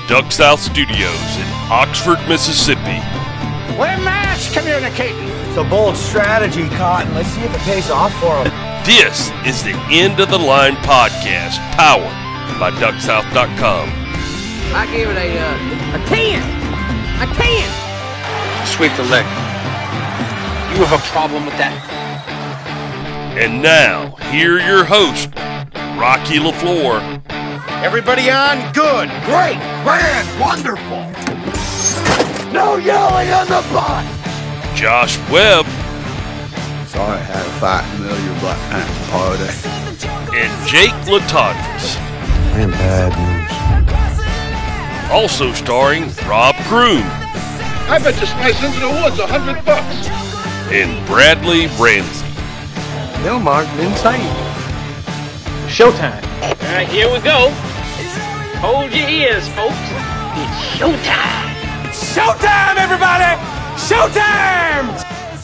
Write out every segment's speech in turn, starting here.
Duck South Studios in Oxford, Mississippi. We're mass communicating. It's a bold strategy, Cotton. Let's see if it pays off for them. This is the End of the Line podcast, powered by DuckSouth.com. I give it a 10. A 10. Sweep the leg. You have a problem with that? And now, here are your hosts, Rocky LaFleur. Everybody on? Good. Great. Grand. Wonderful. No yelling on the bus. Josh Webb. Sorry I had a fight in the middle of your Black Panther party. And Jake Latondras. I am bad news. Also starring Rob Kroon. I bet you slice into the woods $100. And Bradley Ramsey. Bill Mark didn't say it. Showtime. All right, here we go. Hold your ears, folks. It's showtime. Showtime, everybody! Showtime!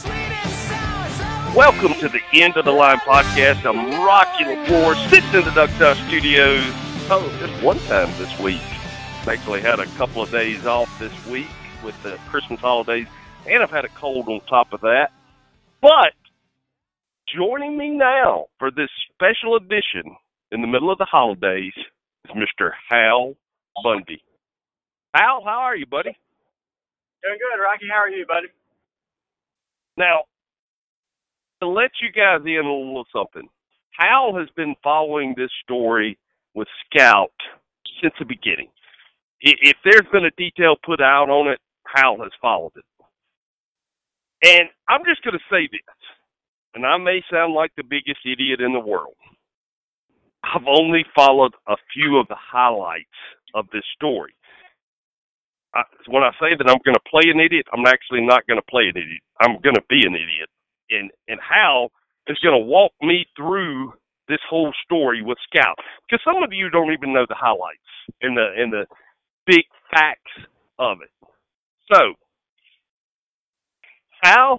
Welcome to the End of the Line podcast. I'm Rocky LaFleur, sitting in the Duck South Studios. Oh, just one time this week. Actually had a couple of days off this week with the Christmas holidays, and I've had a cold on top of that. But joining me now for this special edition in the middle of the holidays is Mr. Hal Bundy. Hal, how are you, buddy? Doing good, Rocky. How are you, buddy? Now, to let you guys in a little something, Hal has been following this story with Scout since the beginning. If there's been a detail put out on it, Hal has followed it. And I'm just going to say this, and I may sound like the biggest idiot in the world. I've only followed a few of the highlights of this story. When I say that I'm going to play an idiot, I'm actually not going to play an idiot. I'm going to be an idiot. And Hal is going to walk me through this whole story with Scout. Because some of you don't even know the highlights and the big facts of it. So, Hal,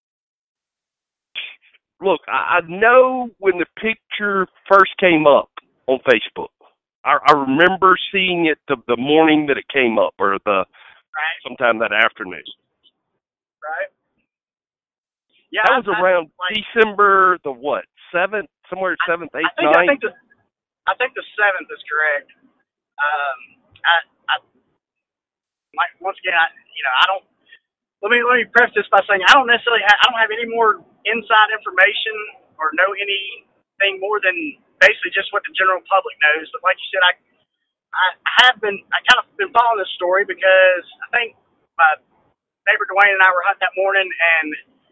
look, I know when the picture first came up on Facebook. I remember seeing it the morning that it came up, or sometime that afternoon. Right. Yeah, that was around December the what? 7th, somewhere 7th, 8th, 9th. I think the 7th is correct. Once again, I don't. Let me preface this by saying I don't have any more inside information or know anything more than basically just what the general public knows. But like you said, I kind of been following this story because I think my neighbor Dwayne and I were hunting that morning, and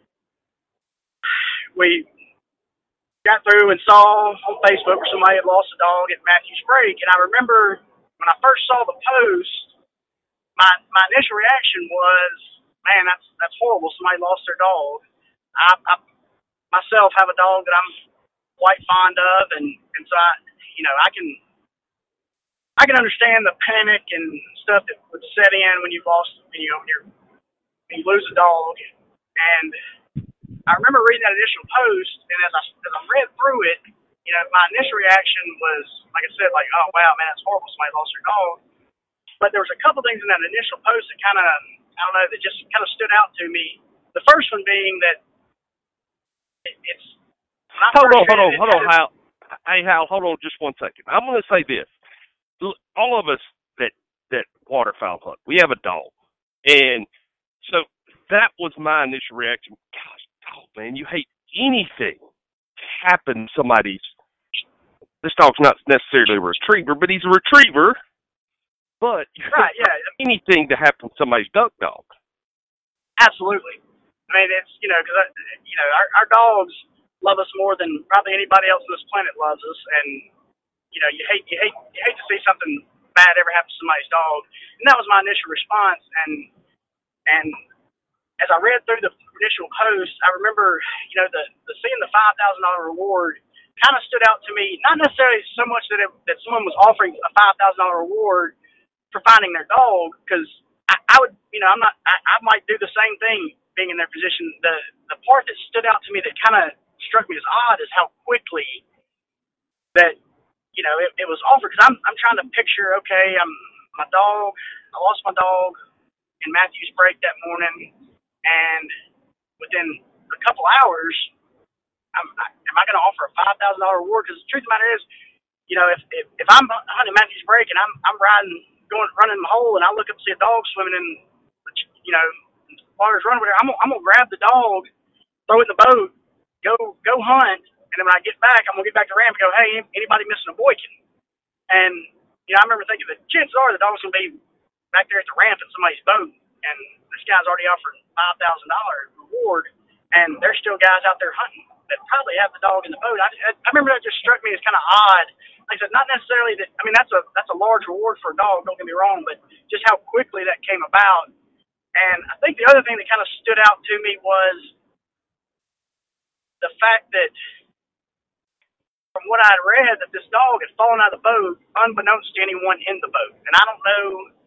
we got through and saw on Facebook where somebody had lost a dog at Matthews Break. And I remember when I first saw the post, my initial reaction was, man, that's horrible. Somebody lost their dog. I myself have a dog that I'm quite fond of, and so I can understand the panic and stuff that would set in when you've lost, when you lose a dog. And I remember reading that initial post, and as I read through it, my initial reaction was, like I said, like, oh wow, man, that's horrible. Somebody lost their dog. But there was a couple things in that initial post that kind of, I don't know, that just kind of stood out to me. The first one being that it's. Hold on, Hal. Hey, Hal, hold on just 1 second. I'm going to say this. All of us that waterfowl hunt, we have a dog. And so that was my initial reaction. Gosh, dog, man, you hate anything to happen to somebody's. This dog's not necessarily a retriever, but he's a retriever. But right, yeah. Anything to happen to somebody's duck dog. Absolutely. I mean, it's, because, our dogs love us more than probably anybody else on this planet loves us, and you hate to see something bad ever happen to somebody's dog. And that was my initial response. And as I read through the initial post, I remember the seeing the $5,000 reward kind of stood out to me. Not necessarily so much that someone was offering a $5,000 reward for finding their dog, because I would, I might do the same thing being in their position. The part that stood out to me that kind of struck me as odd is how quickly that it was offered, because I'm trying to picture, okay, I'm I lost my dog in Matthew's break that morning, and within a couple hours, am I going to offer a $5,000 reward? Because the truth of the matter is, if I'm hunting Matthew's break and I'm running the hole, and I look up and see a dog swimming in, water's running over there, I'm gonna grab the dog, throw it in the boat, go hunt, and then when I get back, I'm gonna get back to the ramp and go, hey, anybody missing a boykin? And I remember thinking that chances are the dog's gonna be back there at the ramp in somebody's boat, and this guy's already offered $5,000 reward, and there's still guys out there hunting that probably have the dog in the boat. I remember that just struck me as kind of odd. Like I said, not necessarily that. I mean, that's a large reward for a dog. Don't get me wrong, but just how quickly that came about. And I think the other thing that kind of stood out to me was the fact that, from what I'd read, that this dog had fallen out of the boat unbeknownst to anyone in the boat. And I don't know.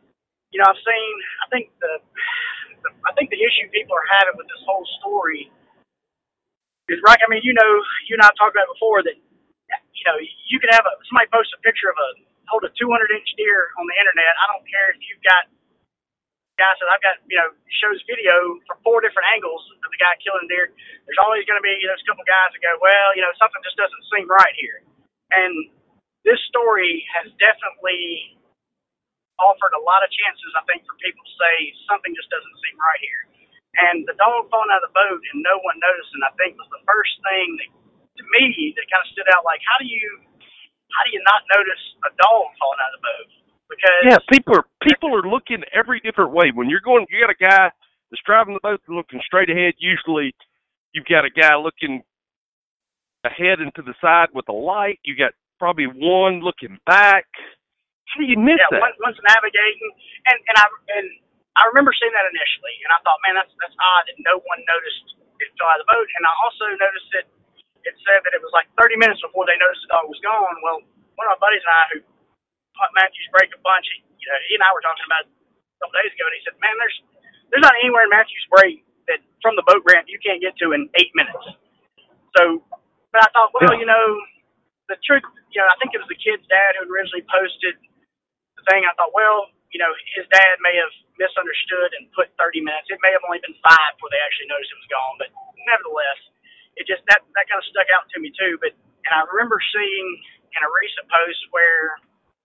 I think the issue people are having with this whole story is, right. I mean, you and I talked about before that, you could have somebody post a picture of hold a 200-inch deer on the internet. I don't care if you've got guys that I've got, shows video from 4 different angles of the guy killing deer. There's always going to be, there's a couple guys that go, well, something just doesn't seem right here. And this story has definitely offered a lot of chances, I think, for people to say something just doesn't seem right here. And the dog falling out of the boat and no one noticing, I think, was the first thing that, to me, that kind of stood out. Like, how do you not notice a dog falling out of the boat? Because people are looking every different way. When you got a guy that's driving the boat looking straight ahead. Usually, you've got a guy looking ahead and to the side with a light. You got probably one looking back. How do you miss that? Yeah, one's navigating, and I remember seeing that initially, and I thought, man, that's odd that no one noticed it fell out of the boat. And I also noticed that it said that it was like 30 minutes before they noticed the dog was gone. Well, one of my buddies and I, who hunt Matthew's break a bunch, he and I were talking about it a couple days ago, and he said, man, there's not anywhere in Matthew's break that from the boat ramp you can't get to in 8 minutes. So, but I thought, well, the truth, I think it was the kid's dad who originally posted the thing. I thought, well, his dad may have misunderstood and put 30 minutes. It may have only been 5 before they actually noticed it was gone. But nevertheless, it just that kind of stuck out to me too. And I remember seeing in a recent post where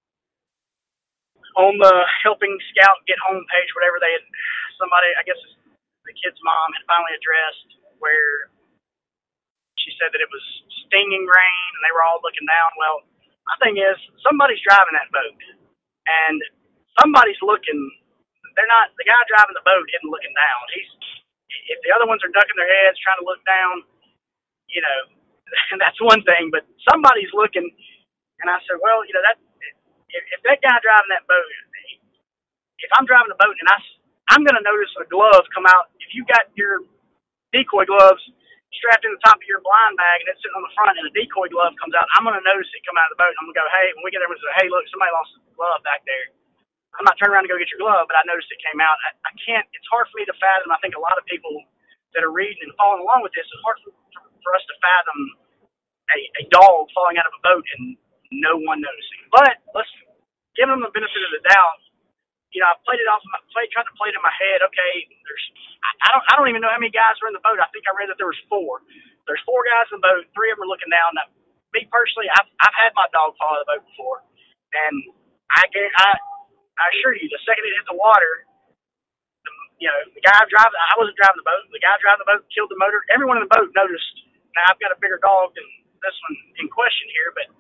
on the Helping Scout Get Home page, whatever, they had somebody, I guess the kid's mom, had finally addressed where she said that it was stinging rain and they were all looking down. Well, my thing is, somebody's driving that boat and somebody's looking. They're not, the guy driving the boat isn't looking down. If the other ones are ducking their heads trying to look down, that's one thing, but somebody's looking. And I said, well, if that guy driving that boat, if I'm driving the boat and I'm going to notice a glove come out. If you got your decoy gloves strapped in the top of your blind bag and it's sitting on the front and a decoy glove comes out, I'm going to notice it come out of the boat. And I'm going to go, hey, when we get there, I'm going to say, hey, look, somebody lost a glove back there. I'm not turning around to go get your glove, but I noticed it came out. I can't, it's hard for me to fathom. I think a lot of people that are reading and following along with this, it's hard for us to fathom a dog falling out of a boat and no one noticing. But let's give them the benefit of the doubt. I played it off. Tried to play it in my head. Okay, I don't even know how many guys were in the boat. I think I read that there was 4. There's 4 guys in the boat. 3 of them are looking down. Now, me personally, I've had my dog fall out of the boat before, and I assure you, the second it hit the water, the guy driving. I wasn't driving the boat. The guy driving the boat killed the motor. Everyone in the boat noticed. Now I've got a bigger dog than this one in question here, but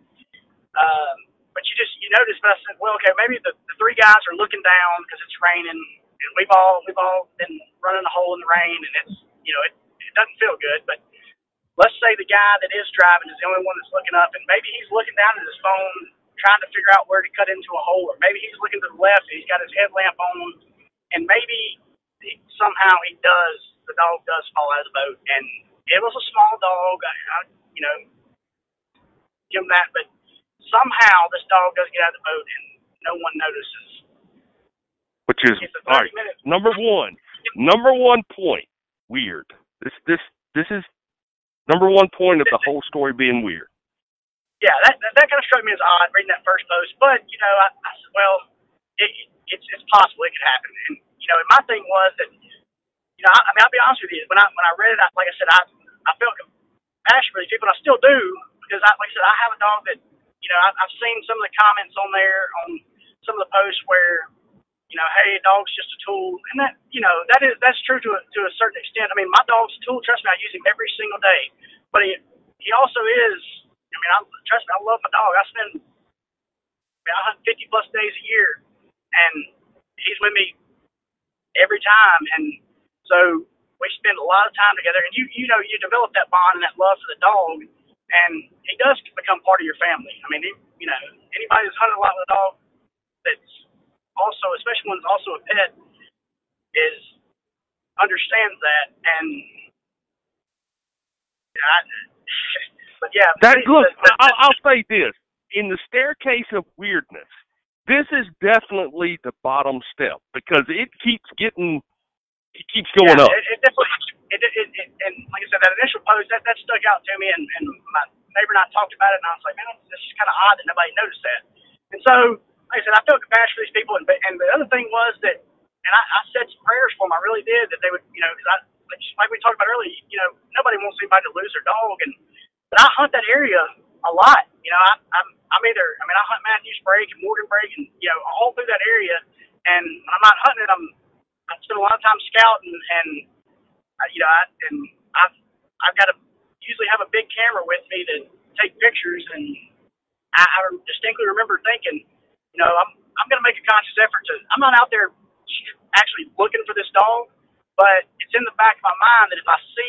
you notice. But I said, well, okay, maybe the 3 guys are looking down because it's raining, and we've all been running a hole in the rain, and it's it doesn't feel good. But let's say the guy that is driving is the only one that's looking up, and maybe he's looking down at his phone trying to figure out where to cut into a hole, or maybe he's looking to the left and he's got his headlamp on, and maybe somehow the dog does fall out of the boat, and it was a small dog. I give him that, but somehow this dog does get out of the boat and no one notices. Which is all right. Number one point. Weird. This is number one point of the whole story being weird. Yeah, that kind of struck me as odd reading that first post. But I said, well, it's possible it could happen. And and my thing was that I mean, I'll be honest with you. When I read it, like I said, I felt compassion for these people, and I still do because like I said, I have a dog that I've seen some of the comments on there on some of the posts where hey, a dog's just a tool, and that's true to a certain extent. I mean, my dog's a tool. Trust me, I use him every single day. But he also is. I mean, trust me, I love my dog. I hunt 50 plus days a year, and he's with me every time. And so we spend a lot of time together. And you develop that bond and that love for the dog, and he does become part of your family. I mean, anybody that's hunted a lot with a dog that's also, especially when it's also a pet, understands that. And but yeah, I'll say this: in the staircase of weirdness, this is definitely the bottom step because it keeps going up. It definitely. And like I said, that initial post that stuck out to me, and my neighbor and I talked about it, and I was like, man, this is kind of odd that nobody noticed that. And so, like I said, I felt compassion for these people, and the other thing was that, and I said some prayers for them. I really did, that they would, because like we talked about earlier, nobody wants anybody to lose their dog, but I hunt that area a lot. I'm either, I mean, I hunt Matthews Break and Morgan Break, and all through that area, and when I'm not hunting it, I spend a lot of time scouting, and I've got to usually have a big camera with me to take pictures, and I distinctly remember thinking, I'm going to make a conscious effort I'm not out there actually looking for this dog, but it's in the back of my mind that if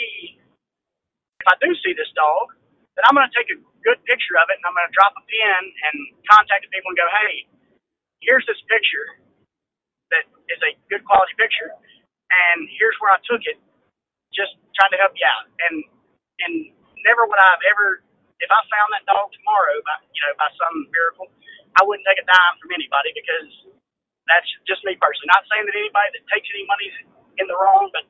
I do see this dog, then I'm going to take a good picture of it, and I'm going to drop a pin and contact the people and go, hey, here's this picture that is a good quality picture, and here's where I took it, just trying to help you out. And never would I have ever, if I found that dog tomorrow by some miracle, I wouldn't take a dime from anybody, because that's just me personally. Not saying that anybody that takes any money is in the wrong, but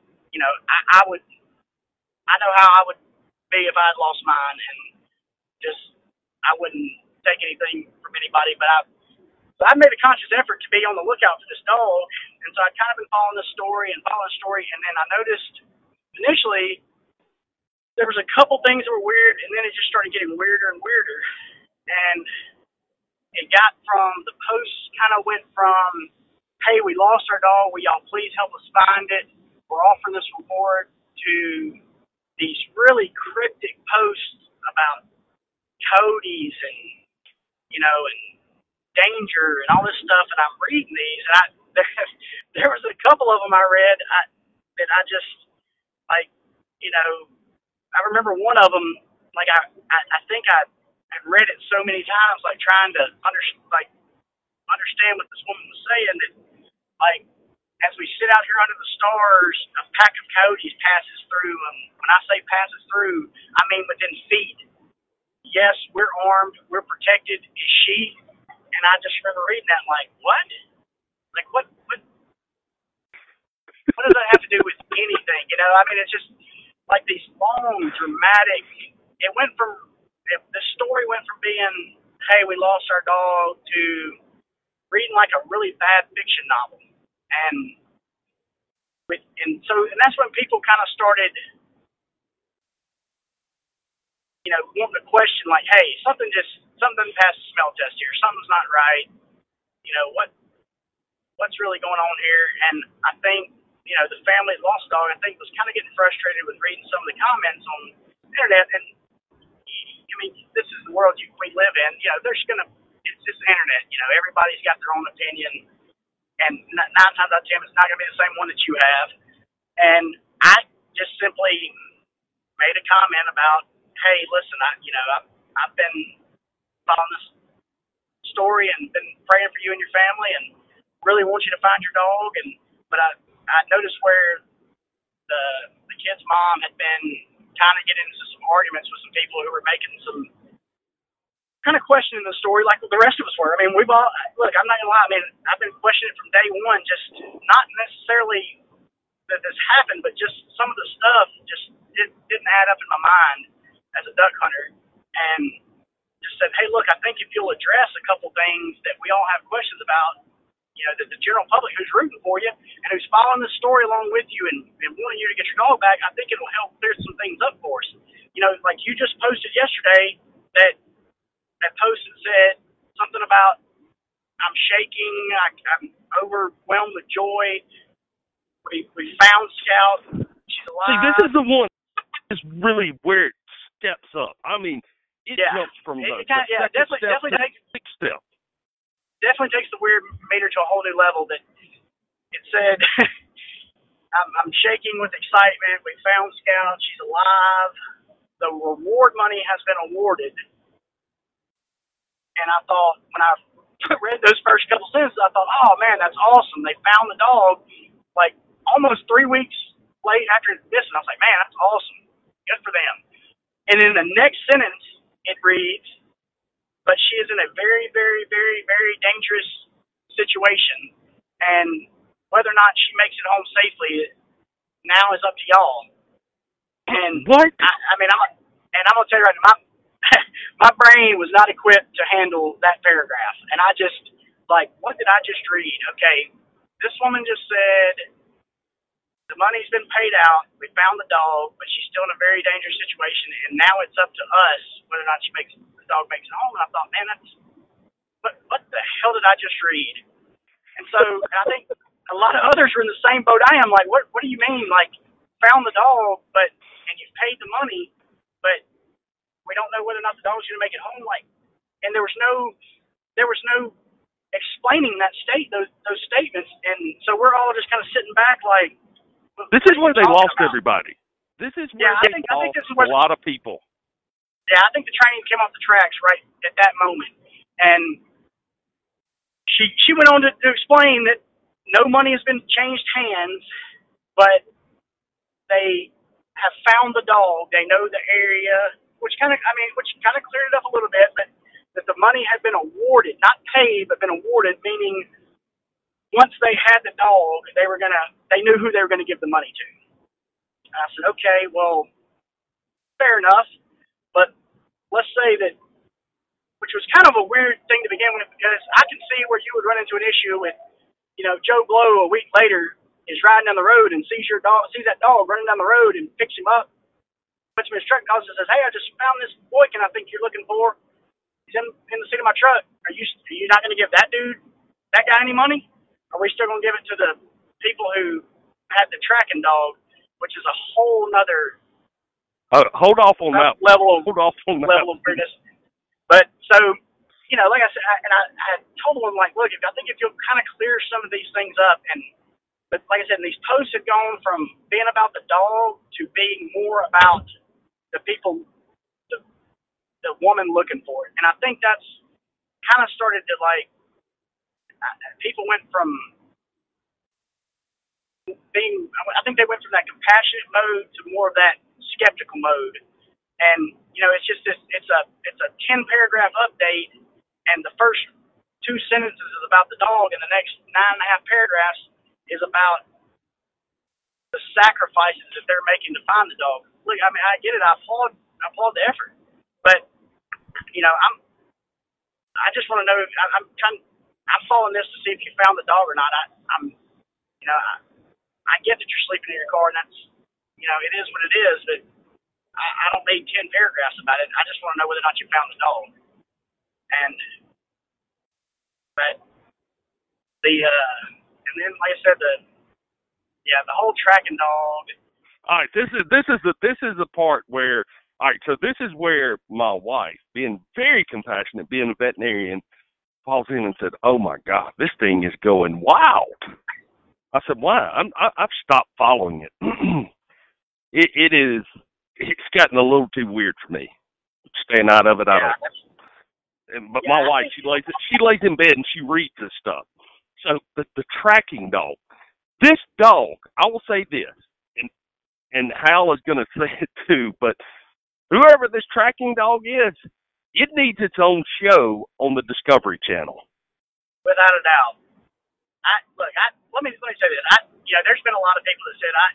I know how I would be if I had lost mine, and I wouldn't take anything from anybody. But I made a conscious effort to be on the lookout for this dog, and so I'd kind of been following the story, and then I noticed initially there was a couple things that were weird, and then it just started getting weirder and weirder, and it got from, the posts kind of went from, hey, we lost our dog, will y'all please help us find it, we're offering this reward, to these really cryptic posts about coyotes and and danger and all this stuff, and I'm reading these, and there was a couple of them I read that I just, like, I remember one of them, like, I think I had read it so many times, like, trying to understand what this woman was saying, that, like, as we sit out here under the stars, a pack of coyotes passes through, and when I say passes through, I mean within feet. Yes, we're armed, we're protected. Is she? And I just remember reading that, like, what? Like, what does that have to do with anything? I mean, it's just like these long, dramatic. The story went from being, hey, we lost our dog, to reading like a really bad fiction novel, and that's when people kind of started, wanting to question, like, hey, something passed the smell test here. Something's not right. What's really going on here? And I think, the family that lost a dog, I think, was kind of getting frustrated with reading some of the comments on the internet. And I mean, this is the world we live in. It's just the internet. Everybody's got their own opinion, and 9 times out of 10, it's not going to be the same one that you have. And I just simply made a comment about, hey, listen, I've been following this story and been praying for you and your family, and really want you to find your dog. But I noticed where the kid's mom had been kind of getting into some arguments with some people who were making some kind of questioning the story, like the rest of us were. I mean, we've all, look, I'm not gonna lie. I mean, I've been questioning it from day one, just not necessarily that this happened, but just some of the stuff just didn't add up in my mind as a duck hunter, and just said, hey, look, I think if you'll address a couple things that we all have questions about, the general public who's rooting for you and who's following this story along with you and wanting you to get your dog back, I think it'll help clear some things up for us. Like you just posted yesterday that post that said something about I'm shaking, I'm overwhelmed with joy. We found Scout. She's alive. See, this is the one is really where it steps up. I mean, it jumps from the definitely takes sixth step. Definitely takes the weird meter to a whole new level. That it said, I'm shaking with excitement. We found Scout. She's alive. The reward money has been awarded. And I thought, when I read those first couple sentences, I thought, oh man, that's awesome. They found the dog like almost 3 weeks late after it's missing. I was like, man, that's awesome. Good for them. And in the next sentence, it reads, but she is in a very, very, very, very dangerous situation. And whether or not she makes it home safely now is up to y'all. And what? I'm going to tell you right now, my brain was not equipped to handle that paragraph. And I just, what did I just read? Okay, this woman just said, the money's been paid out, we found the dog, but she's still in a very dangerous situation, and now it's up to us whether or not the dog makes it home. And I thought, man, what the hell did I just read? And so I think a lot of others are in the same boat I am. Like, what do you mean? Like, found the dog, and you've paid the money, but we don't know whether or not the dog's going to make it home. Like, and there was no explaining those statements, and so we're all just kind of sitting back like. This is where they lost everybody. This is where they lost a lot of people. Yeah, I think the train came off the tracks right at that moment, and she went on to explain that no money has been changed hands, but they have found the dog. They know the area, which kind of cleared it up a little bit, but that the money had been awarded, not paid, but been awarded, meaning once they had the dog, they knew who they were gonna give the money to. And I said, okay, well, fair enough, but let's say that, which was kind of a weird thing to begin with, because I can see where you would run into an issue with, Joe Blow a week later is riding down the road and sees that dog running down the road and picks him up, puts him in his truck, calls and says, hey, I just found this boykin I think you're looking for. He's in the seat of my truck. Are you not gonna give that guy any money? Are we still going to give it to the people who had the tracking dog, which is a whole nother hold off on that level of weirdness. But so, like I said, I told them, like, look, I think if you'll kind of clear some of these things up, but like I said, these posts have gone from being about the dog to being more about the people, the woman looking for it, and I think that's kind of started to people went from being, I think they went from that compassionate mode to more of that skeptical mode. And, it's just it's a 10 paragraph update, and the first 2 sentences is about the dog, and the next 9.5 paragraphs is about the sacrifices that they're making to find the dog. Look, I mean, I get it. I applaud the effort, but, I just want to know, I'm following this to see if you found the dog or not. I get that you're sleeping in your car, and that's, it is what it is, but I don't need 10 paragraphs about it. I just want to know whether or not you found the dog. But and then, like I said, the whole tracking dog. All right, this is the part where, all right, so this is where my wife, being very compassionate, being a veterinarian, calls in and said, oh my God, this thing is going wild. I said, why? I've stopped following it. It's gotten a little too weird for me. Staying out of it, I don't. But my wife, she lays in bed and she reads this stuff. So the tracking dog, this dog, I will say this, and Hal is going to say it too, but whoever this tracking dog is, it needs its own show on the Discovery Channel. Without a doubt. Let me say this. There's been a lot of people that said,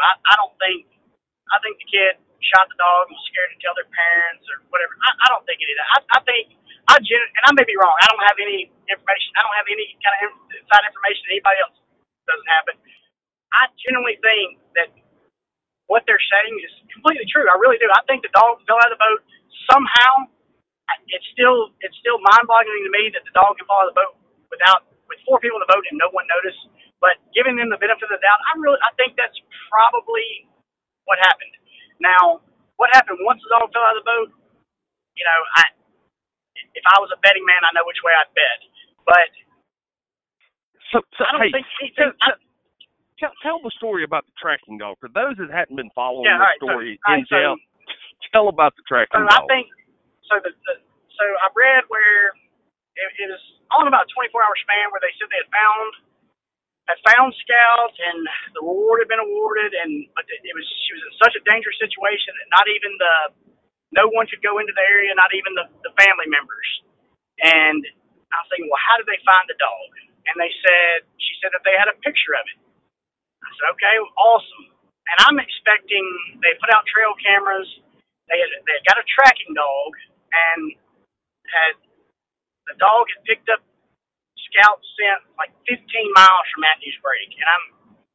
I think the kid shot the dog and was scared to tell their parents or whatever. I don't think any of that. I and I may be wrong. I don't have any information. I don't have any kind of inside information that anybody else doesn't have. But I genuinely think that what they're saying is completely true. I really do. I think the dog fell out of the boat somehow. It's still mind-boggling to me that the dog can fall out of the boat with 4 people in the boat and no one noticed. But giving them the benefit of the doubt, I think that's probably what happened. Now, what happened once the dog fell out of the boat? You know, if I was a betting man, I know which way I'd bet. But so I don't think anything. Tell the story about the tracking dog. For those that hadn't been following the story in depth, tell about the tracking dog. I think so. So I read where it was all in about a 24-hour span where they said they had found Scout and the reward had been awarded, but she was in such a dangerous situation that no one could go into the area, not even the family members. And I was thinking, well, how did they find the dog? And she said that they had a picture of it. I said, okay, awesome. And I'm expecting they put out trail cameras. They had got a tracking dog, and the dog had picked up Scout scent like 15 miles from Matthews Break. And I'm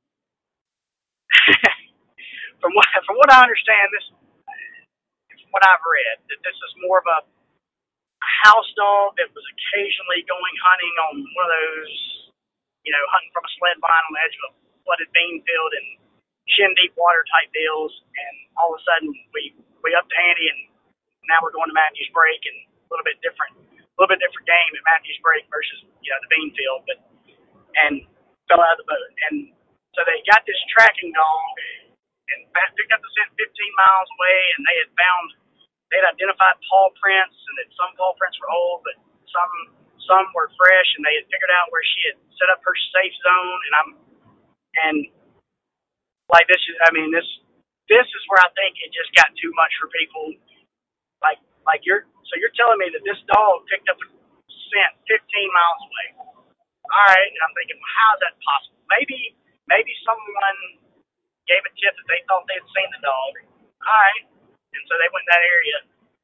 from what I understand, what I've read, that this is more of a house dog that was occasionally going hunting on one of those, hunting from a sled line on the edge of a flooded bean field and shin deep water type deals. And all of a sudden we upped the ante, and now we're going to Matthews Break, and a little bit different game at Matthews Break versus the bean field, and fell out of the boat. And so they got this tracking dog and picked up the scent 15 miles away, and they had identified paw prints, and that some paw prints were old, but some were fresh, and they had figured out where she had set up her safe zone. This is where I think it just got too much for people. So you're telling me that this dog picked up a scent 15 miles away. All right, and I'm thinking, well, how is that possible? Maybe someone gave a tip that they thought they had seen the dog. All right. And so they went in that area.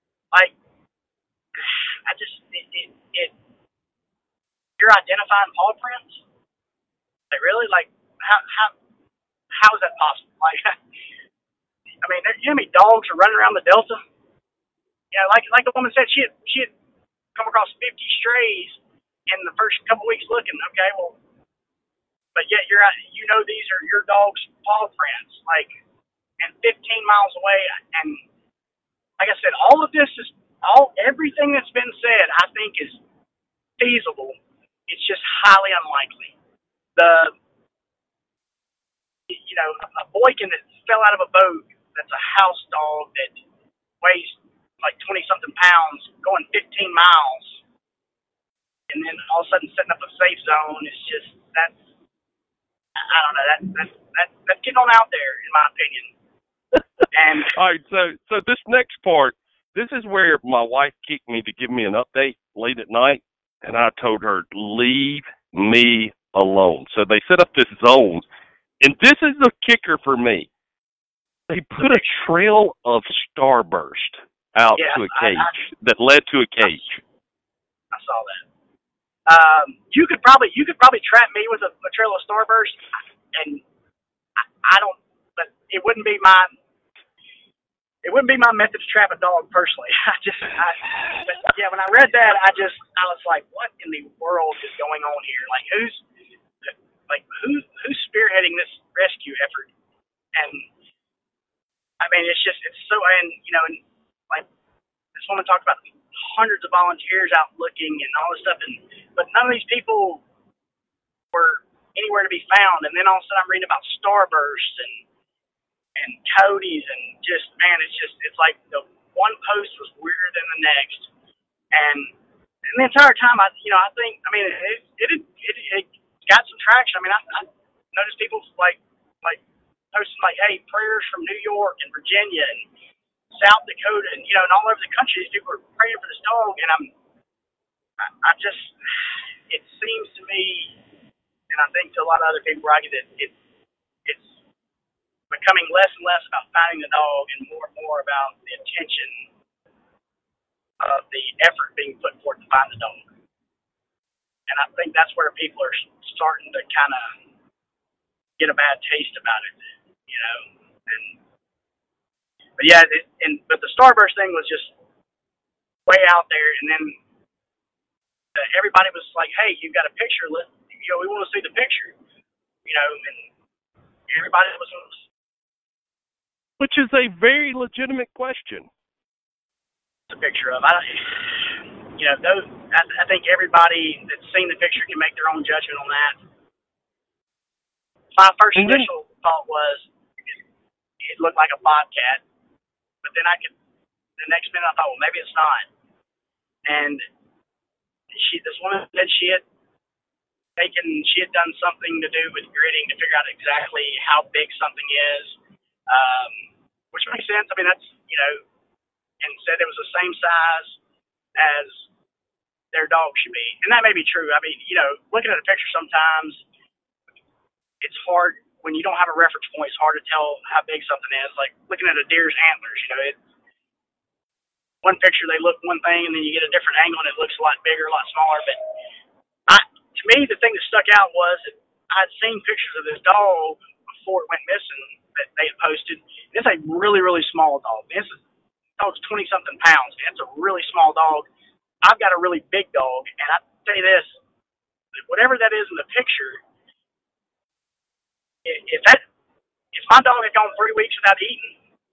You're identifying paw prints? Really? How is that possible? You know how many dogs are running around the Delta? Like the woman said, she had come across 50 strays in the first couple weeks looking. Okay, well, but yet these are your dog's paw prints, and 15 miles away. And like I said, all of this is everything that's been said, I think, is feasible. It's just highly unlikely. A boykin that fell out of a boat that's a house dog that weighs like 20-something pounds going 15 miles, and then all of a sudden setting up a safe zone. It's just I don't know. That's getting on out there, in my opinion. And all right, so this next part, this is where my wife kicked me to give me an update late at night, and I told her, leave me alone. So they set up this zone, and this is the kicker for me. They put a trail of starburst out to a cage that led to a cage. I saw that. You could probably trap me with a trail of starburst, and I don't. But it wouldn't be my method to trap a dog personally. But when I read that, I was like, what in the world is going on here? Who's spearheading this rescue effort? And it's so, and this woman talked about hundreds of volunteers out looking and all this stuff, but none of these people were anywhere to be found. And then all of a sudden I'm reading about starbursts and coyotes, and it's like the one post was weirder than the next. And the entire time it got some traction. I noticed people like posting hey, prayers from New York and Virginia and South Dakota, and and all over the country, these people are praying for this dog. And it seems to me, and I think to a lot of other people, Rocky, that it's becoming less and less about finding the dog and more about the attention of the effort being put forth to find the dog. And I think that's where people are starting to kind of get a bad taste about it, you know. But yeah, but the Starburst thing was just way out there, and then everybody was like, "Hey, you've got a picture? We want to see the picture," you know. And everybody was, which is a very legitimate question. A picture of I think everybody that's seen the picture can make their own judgment on that. My first initial thought was it looked like a bobcat, but then the next minute I thought, well, maybe it's not. And this woman said she had done something to do with gritting to figure out exactly how big something is, which makes sense. I mean, that's, and said it was the same size as their dog should be. And that may be true. I mean, looking at a picture sometimes, it's hard when you don't have a reference point. It's hard to tell how big something is. Like looking at a deer's antlers, one picture they look one thing, and then you get a different angle and it looks a lot bigger, a lot smaller. But to me, the thing that stuck out was that I had seen pictures of this dog before it went missing that they had posted. It's a really, really small dog. This dog's 20-something pounds. It's a really small dog. I've got a really big dog, and I tell you this, whatever that is in the picture, if my dog had gone 3 weeks without eating,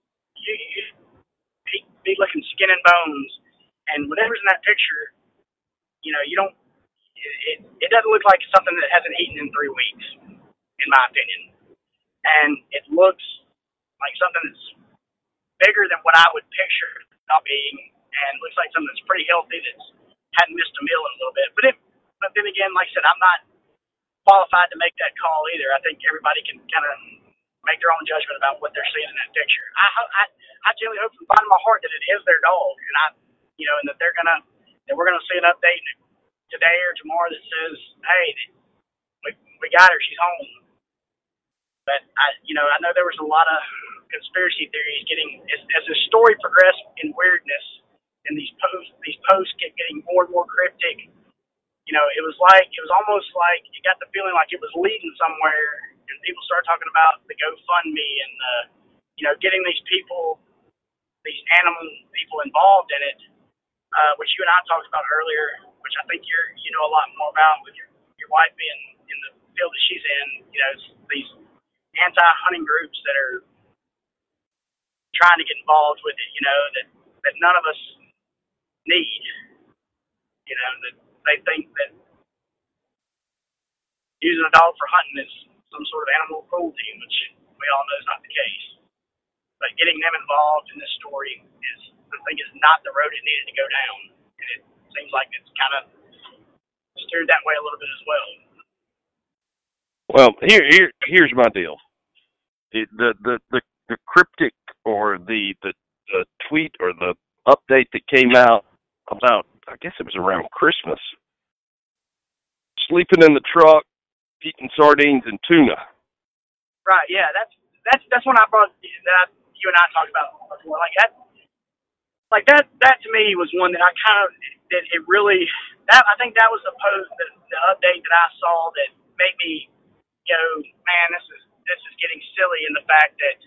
he'd be looking skin and bones. And whatever's in that picture, you don't. It doesn't look like something that hasn't eaten in 3 weeks, in my opinion. And it looks like something that's bigger than what I would picture not being, and looks like something that's pretty healthy that's hadn't missed a meal in a little bit. But then again, like I said, I'm not qualified to make that call either. I think everybody can kind of make their own judgment about what they're seeing in that picture. I genuinely hope from the bottom of my heart that it is their dog, and and that we're gonna see an update today or tomorrow that says, hey, we got her, she's home. But I know there was a lot of conspiracy theories getting as the story progressed in weirdness, and these posts kept getting more and more cryptic. It was almost like you got the feeling like it was leading somewhere, and people started talking about the GoFundMe and getting these animal people involved in it, which you and I talked about earlier, which I think you know a lot more about with your wife being in the field that she's in. It's these anti-hunting groups that are trying to get involved with it, that none of us need. That they think that using a dog for hunting is some sort of animal cruelty, which we all know is not the case. But getting them involved in this story I think is not the road it needed to go down. And it seems like it's kind of steered that way a little bit as well. Well, here's my deal. The cryptic or the tweet or the update that came out about, I guess it was around Christmas, sleeping in the truck, eating sardines and tuna. Right. Yeah. That's when I brought that you and I talked about before. Like that to me was one that I kind of I think that was the update that I saw that made me go, man, this is getting silly in the fact that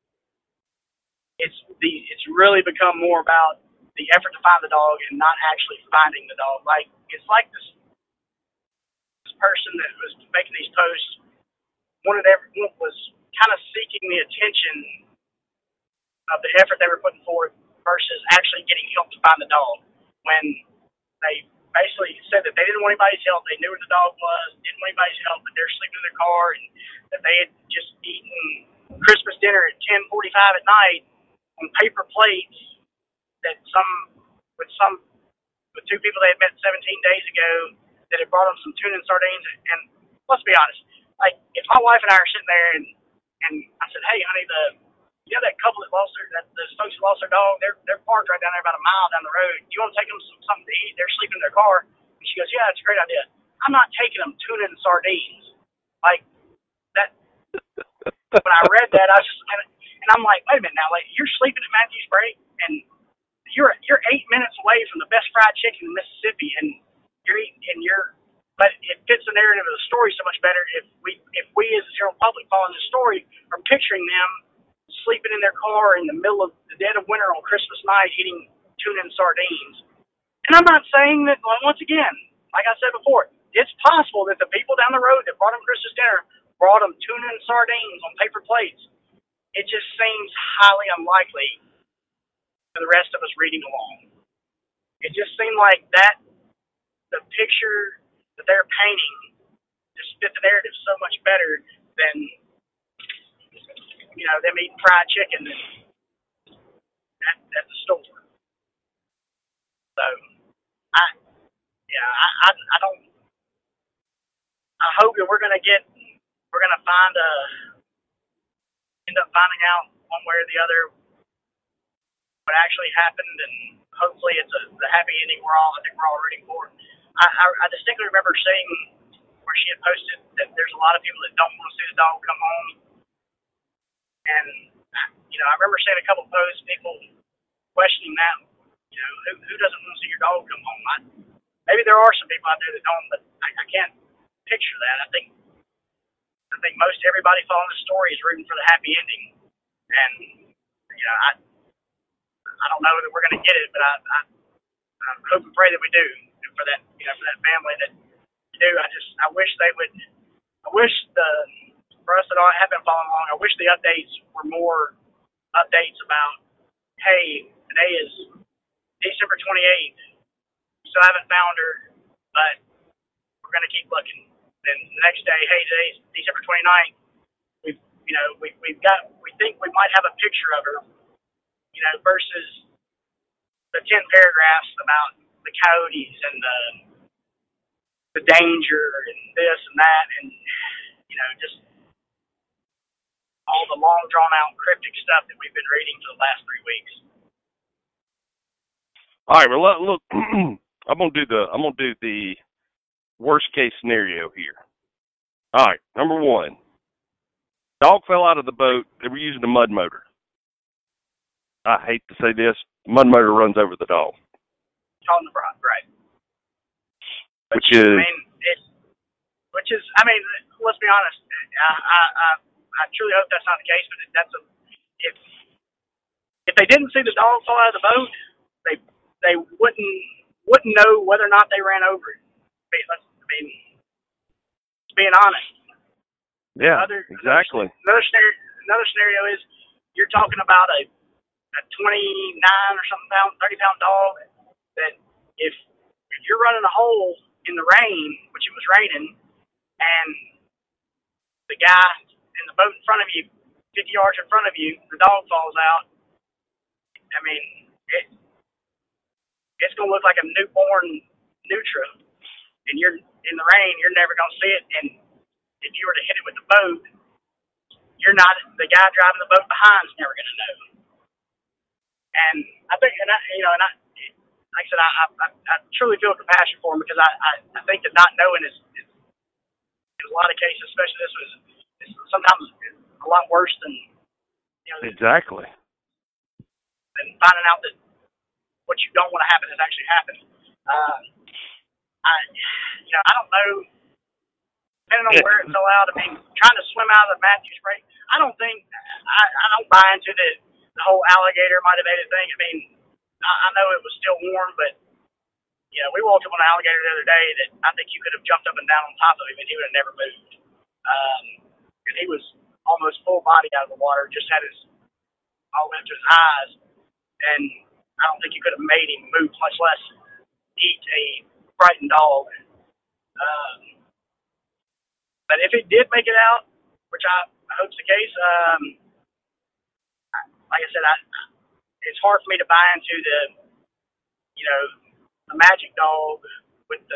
it's really become more about the effort to find the dog and not actually finding the dog. Like it's like this person that was making these posts was kind of seeking the attention of the effort they were putting forth versus actually getting help to find the dog. When they basically said that they didn't want anybody's help, they knew where the dog was, didn't want anybody's help, but they're sleeping in their car, and that they had just eaten Christmas dinner at 10:45 at night on paper plates that with two people they had met 17 days ago that had brought them some tuna and sardines. And let's be honest, like if my wife and I are sitting there and I said, hey honey, that couple that those folks that lost their dog, they're parked right down there about a mile down the road. Do you want to take them something to eat? They're sleeping in their car. And she goes, yeah, that's a great idea. I'm not taking them tuna and sardines. Like that. When I read that, I was just, and I'm like, wait a minute now, like you're sleeping at Matthew's Break, and you're 8 minutes away from the best fried chicken in Mississippi, and you're eating, but it fits the narrative of the story so much better if we as the general public following the story are picturing them sleeping in their car in the middle of the dead of winter on Christmas night eating tuna and sardines. And I'm not saying that, once again, like I said before, it's possible that the people down the road that brought them Christmas dinner brought them tuna and sardines on paper plates. It just seems highly unlikely to the rest of us reading along. It just seemed like that, the picture that they're painting just fit the narrative so much better than, them eating fried chicken at the store. So, I hope that we're going to end up finding out one way or the other what actually happened, and hopefully it's the happy ending I think we're all rooting for. I distinctly remember seeing where she had posted that there's a lot of people that don't want to see the dog come home, and I remember seeing a couple posts, people questioning that. Who doesn't want to see your dog come home? Maybe there are some people out there that don't, but I can't picture that. I think most everybody following the story is rooting for the happy ending, and I don't know that we're going to get it, but I hope and pray that we do. And for that, for that family that do, I wish they would. I wish for us that have been following along, I wish the updates were more updates about, hey, today is December 28th. Still haven't found her, but we're going to keep looking. Then the next day, hey, today's December 29th. We think we might have a picture of her, versus the 10 paragraphs about the coyotes and the danger and this and that, and just all the long drawn out cryptic stuff that we've been reading for the last 3 weeks. All right, well, look, I'm gonna do the worst case scenario here. All right, number one, dog fell out of the boat. They were using a mud motor. I hate to say this, mud motor runs over the dog. On the front, right? Which is, let's be honest. I truly hope that's not the case, but if they didn't see the dog fall out of the boat, they wouldn't know whether or not they ran over it. Being honest. Yeah, exactly. Another scenario is you're talking about a 29 or something 30-pound dog that if you're running a hole in the rain, which it was raining, and the guy in the boat in front of you, 50 yards in front of you, the dog falls out. It's going to look like a newborn Nutra, and you're in the rain. You're never going to see it. And if you were to hit it with the boat, the guy driving the boat behind is never going to know. And I think, like I said, I truly feel compassion for him, because I think that not knowing is in a lot of cases, especially this was sometimes a lot worse than exactly. Than finding out that what you don't want to happen has actually happened. I don't know. Depending on where it fell out, trying to swim out of the Matthews Break, I don't buy into the whole alligator might have made it thing. I know it was still warm, but we walked up on an alligator the other day that I think you could have jumped up and down on top of him and he would have never moved. And he was almost full body out of the water, just had his all the way up to his eyes, and I don't think you could have made him move, much less eat a frightened dog. But if it did make it out, which I hope's the case, like I said, it's hard for me to buy into the magic dog with the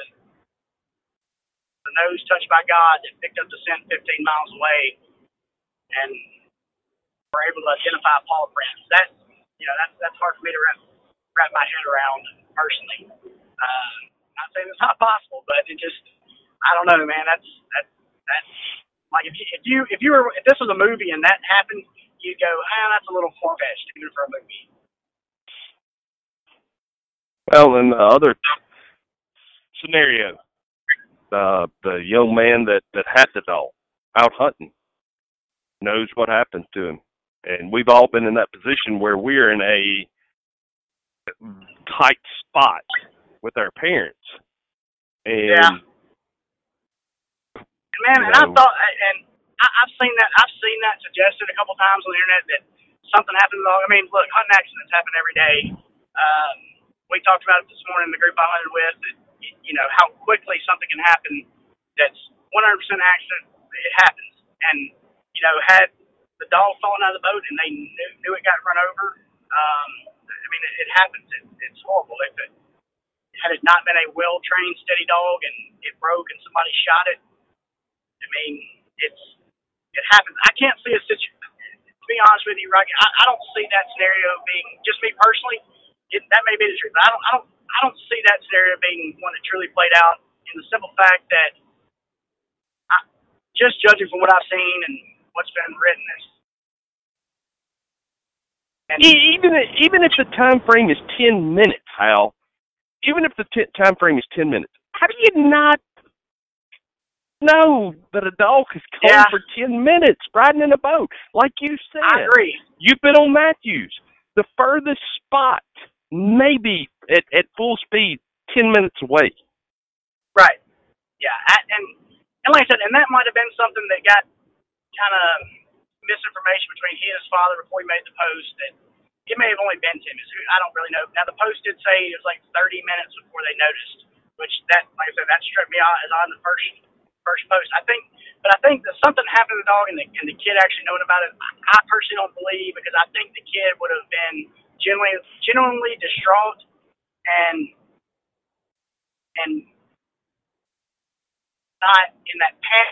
nose touched by God that picked up the scent 15 miles away and were able to identify paw prints. That's hard for me to wrap my head around personally. Not saying it's not possible, but it just, I don't know, man. That's like if this was a movie and that happened, you'd go, that's a little far-fetched even for a movie. Well, in the other scenario, the young man that had the dog out hunting knows what happens to him. And we've all been in that position where we're in a tight spot with our parents. And, yeah. Man, and I thought, and I've seen that suggested a couple times on the internet that something happened to the dog. I mean, look, hunting accidents happen every day. We talked about it this morning in the group I hunted with, that, you know, how quickly something can happen that's 100% accident. It happens. And, you know, had the dog fallen out of the boat and they knew it got run over, I mean, it happens. It's horrible. Had it not been a well-trained, steady dog and it broke and somebody shot it, I mean, it happens. I can't see a situation. To be honest with you, Rocky, I don't see that scenario being, just me personally. That may be the truth, but I don't see that scenario being one that truly played out. In the simple fact that, just judging from what I've seen and what's been written, even if the time frame is 10 minutes, Hal. Even if the time frame is 10 minutes, how do you not know that a dog is cold for 10 minutes riding in a boat? Like you said, I agree. You've been on Matthews. The furthest spot, maybe at full speed, 10 minutes away. Right. Yeah. And like I said, and that might have been something that got kind of misinformation between he and his father before he made the post. That it may have only been 10 minutes. I don't really know. Now, the post did say it was like 30 minutes before they noticed, which that, like I said, that struck me out as on the first post. I think that something happened to the dog and the kid actually knowing about it. I personally don't believe, because I think the kid would have been genuinely distraught and not in that panic.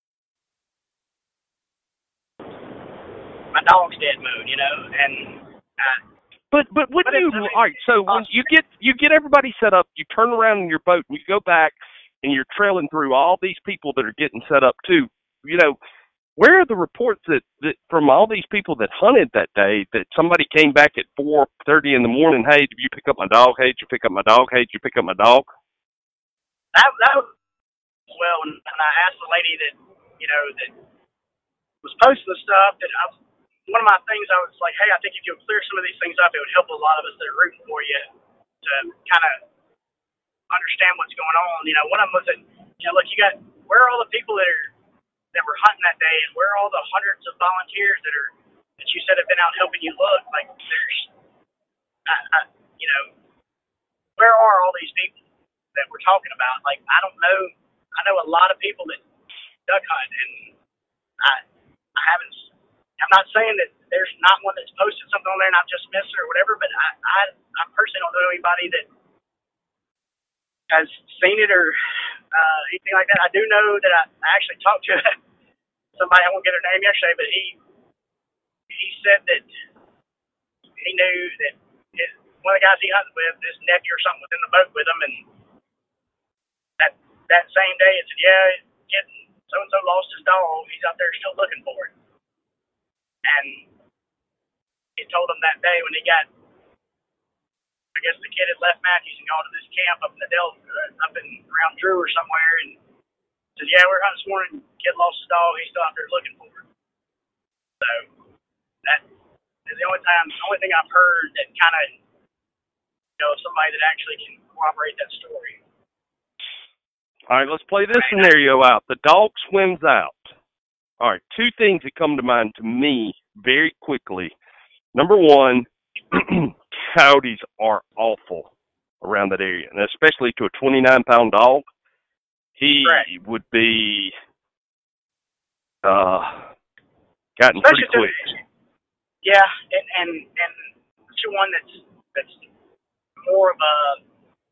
My dog's dead mood, you know, and. But when you all right, so when you get everybody set up, you turn around in your boat, and you go back, and you're trailing through all these people that are getting set up too. You know, where are the reports that from all these people that hunted that day that somebody came back at 4:30 in the morning? Hey, did you pick up my dog? Hey, did you pick up my dog? Hey, did you pick up my dog? That was well, and I asked the lady that that was posting the stuff that one of my things, I was like, hey, I think if you would clear some of these things up, it would help a lot of us that are rooting for you to kind of understand what's going on. You know, one of them was that, look, where are all the people that were hunting that day, and where are all the hundreds of volunteers that you said have been out helping you look? Like, there's, where are all these people that we're talking about? Like, I don't know. I know a lot of people that duck hunt, and I haven't. I'm not saying that there's not one that's posted something on there and I've just missed it or whatever, but I personally don't know anybody that has seen it or anything like that. I do know that I actually talked to somebody, I won't get her name yesterday, but he said that he knew that one of the guys he hunted with, his nephew or something, was in the boat with him, and that same day it said, yeah, kid so-and-so lost his dog. He's out there still looking for it. And he told him that day when he got, I guess the kid had left Matthews and gone to this camp up in the Delta, up in around Drew or somewhere, and said, yeah, we're hunting this morning. Kid lost his dog. He's still out there looking for it. So that is the only thing I've heard that kind of, somebody that actually can corroborate that story. All right, let's play this scenario out. The dog swims out. All right, two things that come to mind to me very quickly. Number one, coyotes are awful around that area, and especially to a 29-pound dog. He would be gotten pretty quick. Yeah, and one that's more of a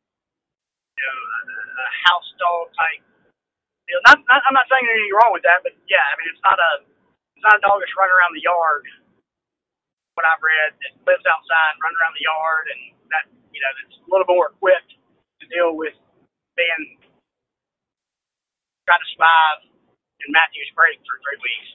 house dog type. I'm not saying there's anything wrong with that, but yeah, I mean it's not a dog that's running around the yard. What I've read, that lives outside, running around the yard, and that that's a little more equipped to deal with being trying to survive in Matthews Break for 3 weeks.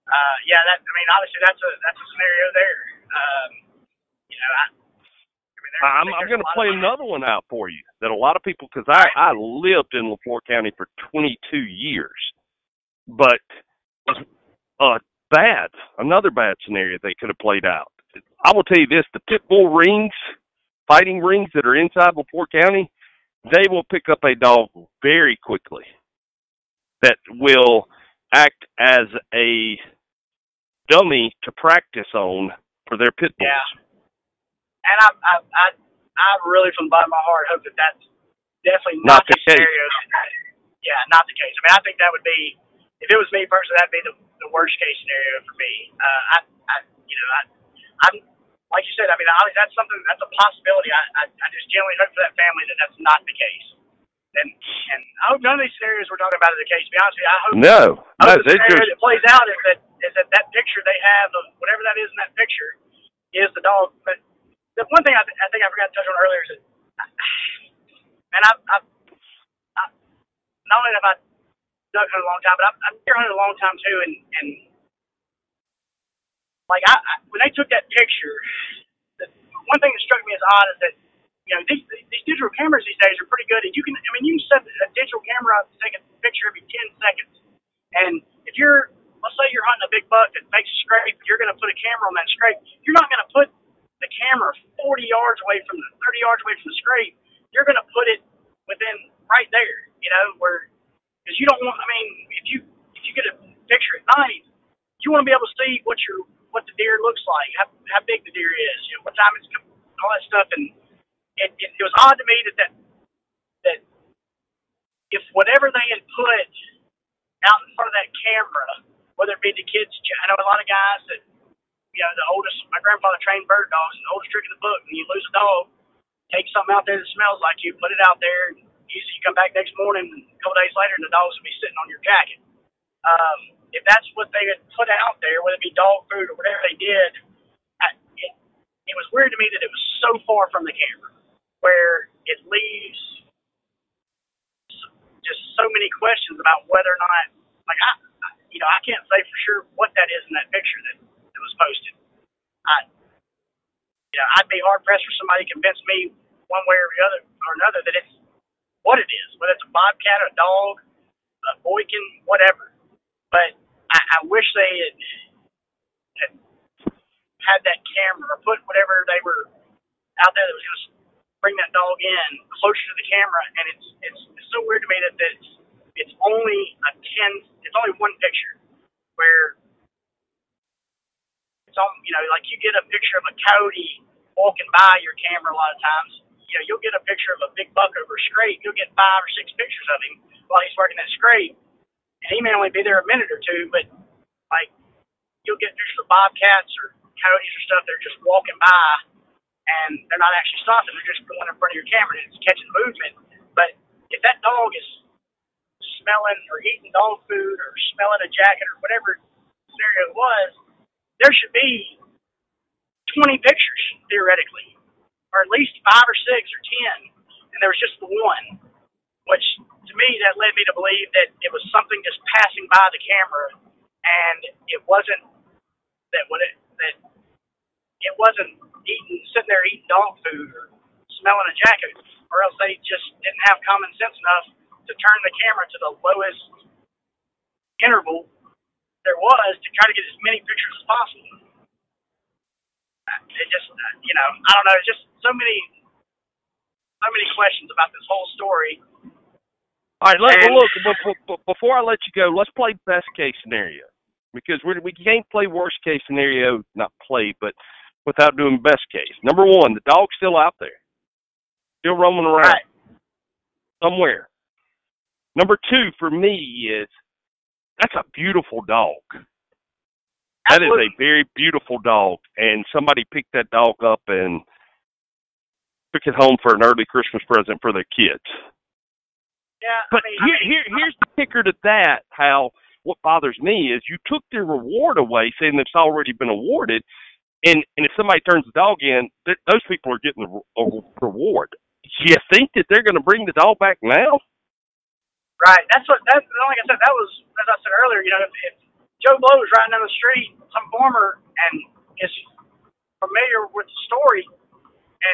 Obviously that's a scenario there. I'm going to play another one out for you that a lot of people, because I lived in LaPorte County for 22 years, but another bad scenario they could have played out. I will tell you this, the pit bull rings, fighting rings that are inside LaPorte County, they will pick up a dog very quickly that will act as a dummy to practice on for their pit bulls. Yeah. And I really, from the bottom of my heart, hope that that's definitely not the scenario. Yeah, not the case. I mean, I think that would be, if it was me personally, that'd be the worst case scenario for me. I'm like you said. I mean, that's something, that's a possibility. I just genuinely hope for that family that that's not the case. And I hope none of these scenarios we're talking about are the case. To be honest with you, I hope the scenario that plays out is that picture they have of whatever that is in that picture is the dog. But the one thing I think I forgot to touch on earlier is that, man, I've not only have I duck hunted a long time, but I've deer hunted a long time too. And like when they took that picture, the one thing that struck me as odd is that, you know, these digital cameras these days are pretty good, and you can set a digital camera up to take a picture every 10 seconds. And if let's say you're hunting a big buck that makes a scrape, you're going to put a camera on that scrape. You're not going to put the camera 30 yards away from the scrape. You're going to put it within right there, you know, because you don't want. I mean, if you get a picture at night, you want to be able to see what the deer looks like, how big the deer is, you know, what time it's all that stuff. And it was odd to me that if whatever they had put out in front of that camera, whether it be the kids, I know a lot of guys that, you know, my grandfather trained bird dogs, and the oldest trick in the book, when you lose a dog, take something out there that smells like you, put it out there, and usually you come back next morning, and a couple days later, and the dogs will be sitting on your jacket. If that's what they had put out there, whether it be dog food or whatever they did, it was weird to me that it was so far from the camera, where it leaves just so many questions about whether or not, like, I can't say for sure what that is in that picture that was posted. I'd be hard pressed for somebody to convince me one way or another that it's what it is, whether it's a bobcat, a dog, a boykin, whatever. But I wish they had that camera or put whatever they were out there that was going to bring that dog in closer to the camera. And it's so weird to me that it's only one picture where it's on, you know, like you get a picture of a coyote walking by your camera a lot of times. You know, you'll get a picture of a big buck over a scrape. You'll get 5 or 6 pictures of him while he's working that scrape. And he may only be there a minute or two, but like you'll get pictures of bobcats or coyotes or stuff. They're just walking by and they're not actually stopping. They're just going in front of your camera and it's catching movement. But if that dog is smelling or eating dog food or smelling a jacket or whatever scenario it was, there should be 20 pictures theoretically, or at least 5 or 6 or 10, and there was just the one, which to me that led me to believe that it was something just passing by the camera, and it wasn't sitting there eating dog food or smelling a jacket, or else they just didn't have common sense enough to turn the camera to the lowest interval there was to try to get as many pictures as possible. It just, I don't know. It's just so many questions about this whole story. All right, look. Before I let you go, let's play best case scenario, because we can't play worst case scenario, not play, but without doing best case. Number 1, the dog's still out there, still roaming around somewhere. Number 2 for me is that's a beautiful dog. That is a very beautiful dog, and somebody picked that dog up and took it home for an early Christmas present for their kids. Yeah, but here's the kicker to that, Hal. What bothers me is you took their reward away, saying it's already been awarded, and if somebody turns the dog in, those people are getting a reward. Do you think that they're going to bring the dog back now? Right. Like I said, that was, as I said earlier, if Joe Blow is riding down the street, some farmer, and is familiar with the story and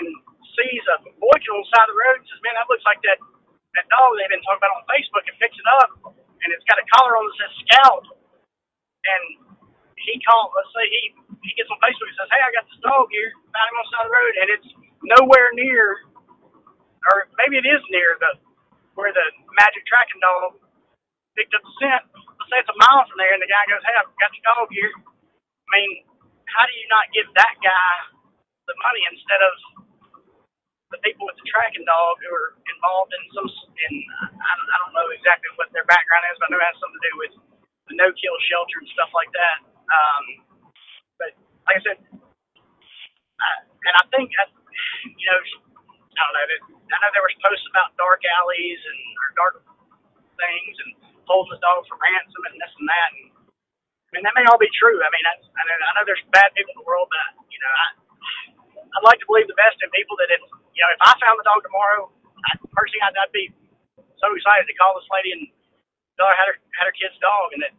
sees a boy kill on the side of the road and says, man, that looks like that dog they've been talking about on Facebook, and picks it up, and it's got a collar on that says Scout. And let's say he gets on Facebook and says, hey, I got this dog here, found him on the side of the road, and it's nowhere near, or maybe it is near where the magic tracking dog picked up the scent. Let's say it's a mile from there, and the guy goes, hey, I've got your dog here. I mean, how do you not give that guy the money instead of the people with the tracking dog who are involved in I don't know exactly what their background is, but I know it has something to do with the no-kill shelter and stuff like that. But like I said, and I think, I don't know, I know there was posts about dark alleys or dark things and holding the dog for ransom and this and that. And I mean, that may all be true. I mean, I know there's bad people in the world, but I'd like to believe the best in people that if I found the dog tomorrow, first thing I'd be so excited to call this lady and tell her had her kid's dog, and that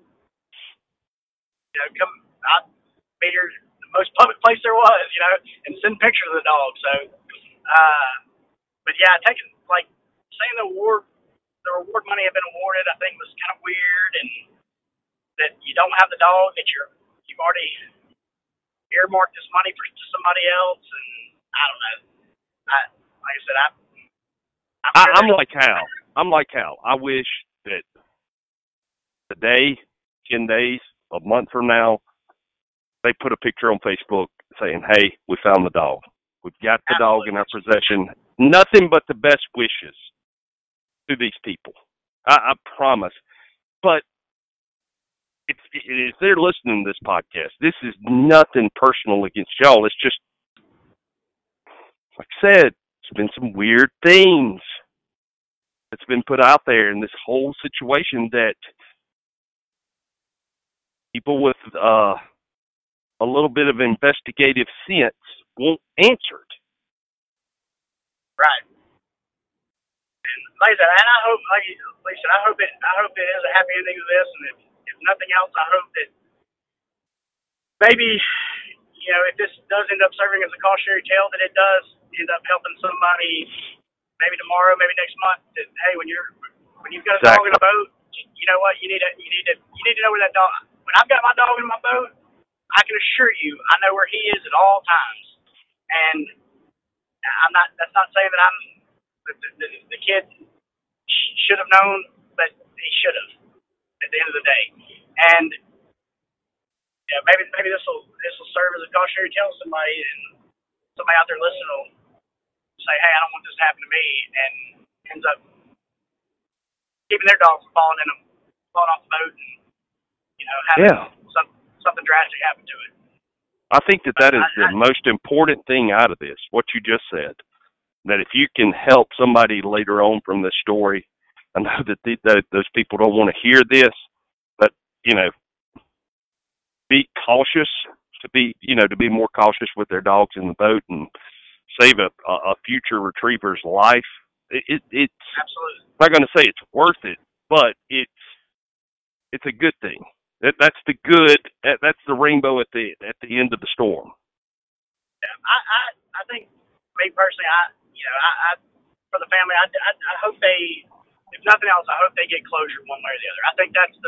I'd meet her the most public place there was, and send pictures of the dog. So, but yeah, saying the reward money had been awarded, I think was kind of weird, and that you don't have the dog, that you've already earmarked this money to somebody else, and I don't know. Like I said, I'm like Hal. I wish that today, 10 days, a month from now, they put a picture on Facebook saying, hey, we found the dog. We've got the dog in our possession. Nothing but the best wishes to these people. I promise. But if they're listening to this podcast, this is nothing personal against y'all. It's just, like I said, it's been some weird things that's been put out there in this whole situation that people with a little bit of investigative sense won't answer it. Right. And like I said, and I hope, like I said, I hope it is a happy ending to this, and if nothing else, I hope that maybe, if this does end up serving as a cautionary tale, that it does end up helping somebody, maybe tomorrow, maybe next month, that, hey, when you've got a dog in a boat, you know what, you need to know where that dog. When I've got my dog in my boat, I can assure you, I know where he is at all times. And that's not saying that the kid should have known, but he should have at the end of the day. And maybe this will serve as a cautionary tale to somebody, and somebody out there listening will say, hey, I don't want this to happen to me, and ends up keeping their dog from falling off the boat, and having something drastic happen to it. I think that is the most important thing out of this, what you just said. That if you can help somebody later on from this story, I know that those people don't want to hear this, but, be cautious, to be more cautious with their dogs in the boat and save a future retriever's life. It's absolutely. I'm not going to say it's worth it, but it's a good thing. That's the good. That's the rainbow at the end of the storm. Yeah, I think, me personally, I for the family, I hope they, if nothing else, I hope they get closure one way or the other. I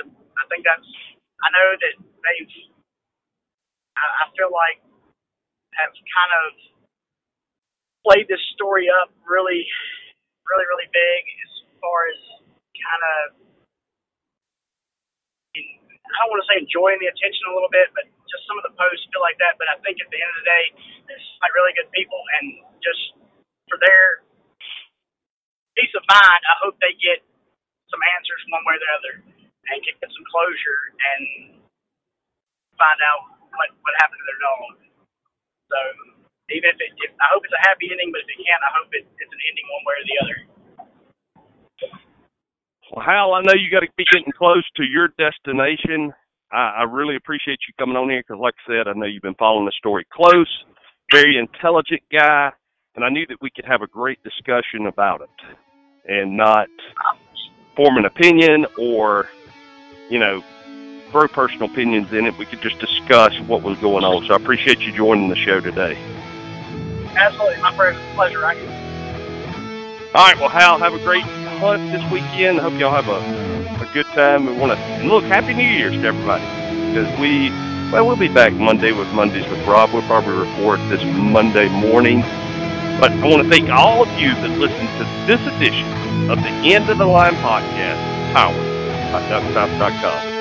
know that they've, I feel like, have kind of played this story up really, really, really big as far as kind of, I don't want to say enjoying the attention a little bit, but just some of the posts feel like that. But I think at the end of the day, it's like really good people, and just for their peace of mind, I hope they get some answers one way or the other, and get some closure, and find out what happened to their dog. So even if I hope it's a happy ending, but if it can't, I hope it's an ending one way or the other. Well, Hal, I know you got to be getting close to your destination. I really appreciate you coming on here because, like I said, I know you've been following the story close. Very intelligent guy, and I knew that we could have a great discussion about it and not form an opinion or, throw personal opinions in it. We could just discuss what was going on. So I appreciate you joining the show today. Absolutely, my pleasure. All right, well, Hal, have a great hunt this weekend. I hope y'all have a good time. And look, Happy New Year's to everybody, because we'll be back Monday with Mondays with Rob. We'll probably report this Monday morning. But I want to thank all of you that listened to this edition of the End of the Line podcast, powered by DuckSouth.com.